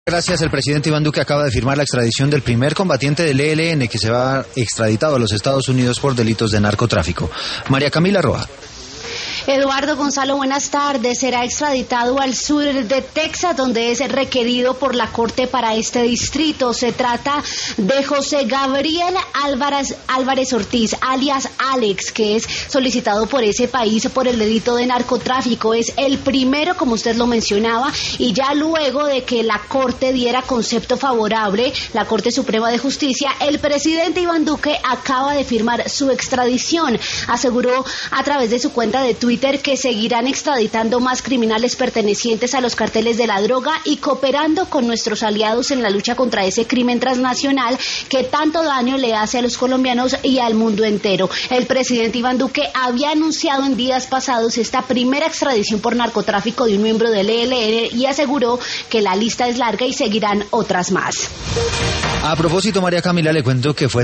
Gracias. El presidente Iván Duque acaba de firmar la extradición del primer combatiente del ELN que se va extraditado a los Estados Unidos por delitos de narcotráfico. María Camila Roa. Eduardo Gonzalo, buenas tardes. Será extraditado al sur de Texas, donde es requerido por la Corte para este distrito. Se trata de José Gabriel Álvarez Ortiz, alias Alex, que es solicitado por ese país por el delito de narcotráfico. Es el primero, como usted lo mencionaba, y ya luego de que la Corte diera concepto favorable, la Corte Suprema de Justicia, el presidente Iván Duque acaba de firmar su extradición. Aseguró a través de su cuenta de Twitter que seguirán extraditando más criminales pertenecientes a los carteles de la droga y cooperando con nuestros aliados en la lucha contra ese crimen transnacional que tanto daño le hace a los colombianos y al mundo entero. El presidente Iván Duque había anunciado en días pasados esta primera extradición por narcotráfico de un miembro del ELN y aseguró que la lista es larga y seguirán otras más. A propósito, María Camila, le cuento que fue